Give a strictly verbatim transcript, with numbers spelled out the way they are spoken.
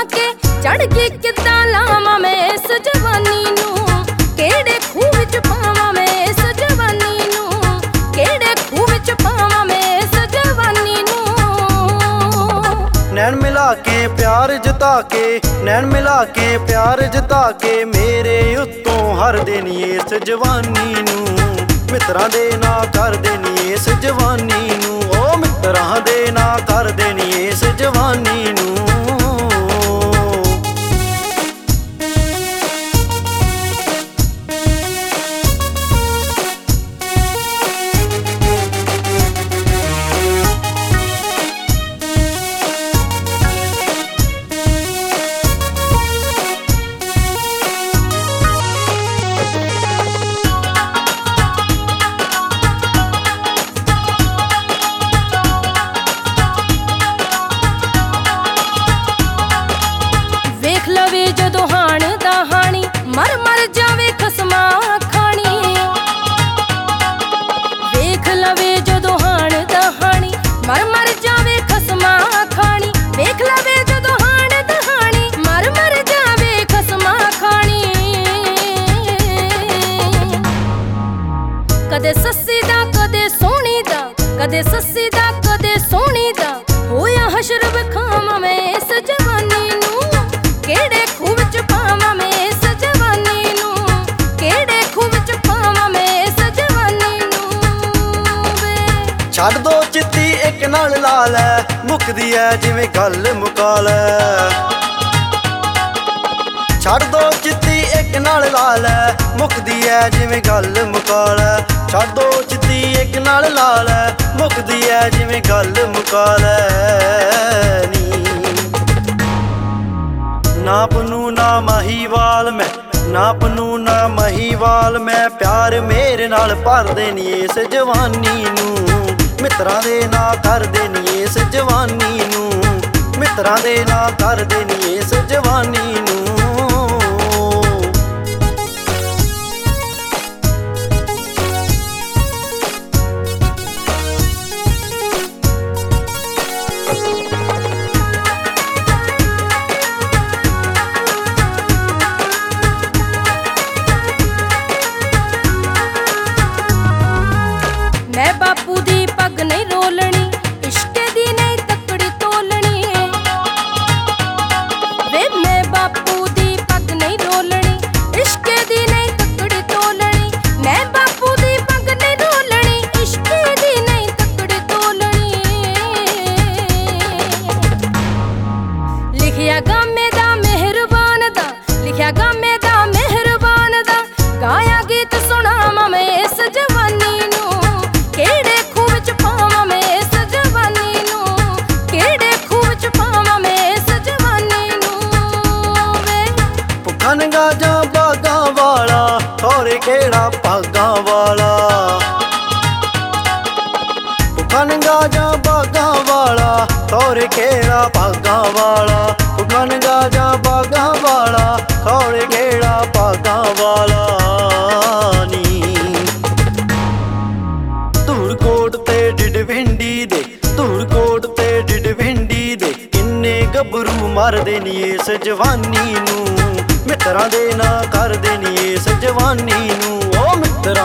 के चढ़ के किद्दां लावां मैं इस जवानी नूं, केड़े खूह विच पावां मैं इस जवानी नूं, केड़े खूह विच पावां मैं इस जवानी नूं। नैन मिला के प्यार जता के, नैन मिला के प्यार जता के मेरे उत्तों हर देनी इस जवानी नूं, मित्रां दे ना कर देनी इस जवानी नूं, ओ मित्रां दे ना कर देनी इस जवानी नूं। लवे जदों हाण दा हाणी मर मर जावे खसमा खाणी, वेख लवे जदों हाण दा हाणी मर मर जावे खसमा खाणी, वेख लवे जदों हाण दा हाणी मर मर जावे खसमा खाणी। कदे सस्सी दा कदे सोहणी दा, कदे सस्सी दा कदे सोहणी दा होया हशर विखावां मैं इस जवानी नूं, केड़े खूह विच पावां मैं इस जवानी नूं, केड़े खूह विच पावां मैं इस जवानी नूं वे। छड्ड दो चित्ती इक नाल ला लै, मुकदी ऐ जिवें गल मुका लै। छड्ड दो चित्ती इक नाल ला लै, मुकदी ऐ जिवें गल मुका लै। छड्ड दो चित्ती इक नाल ला लै, मुकदी ऐ जिवें गल मुका लै नी। ना पनू ना माहीवाल मैं, ना पनू ना माहीवाल मैं, प्यार मेरे नाल भर देनी इस जवानी नूं, मित्रां दे ना कर देनी इस जवानी नूं, मित्रां दे ना कर देनी इस जवानी नूं। मैं बापू दी पग नहीं रोलनी, इश्के दी नहीं तकड़ी तोलनी वे। मैं बापू दी पग नहीं रोलनी, इश्के दी नहीं तकड़ी तोलनी, मैं बापू दी पग नहीं रोलनी, इश्के दी नहीं तकड़ी तोलनी। लिखिया गामे दा मेहरबान दा, लिखिया गामे दा मेहरबान दा, गाया गीत सुनावां मैं इस जवानी नूं, केड़े खूह विच पावां मैं इस जवानी नूं, केड़े खूह विच पावां मैं इस जवानी नूं वे। भुक्खा नंगा जां बागां वाला, खौरे केड़ा भागां वाला। भुक्खा नंगा जां बागां वाला, खौरे केड़ा भागां वाला। भुक्खा नंगा जां बागां वाला, खौरे केड़ा भागां वाला नी। धूड़कोट ते डिडविंडी दे, धूड़कोट ते डिडविंडी दे, किन्ने गभरू मार देनी इस जवानी नूं, मित्रां दे ना कर देनी इस जवानी नूं, ओ मित्रां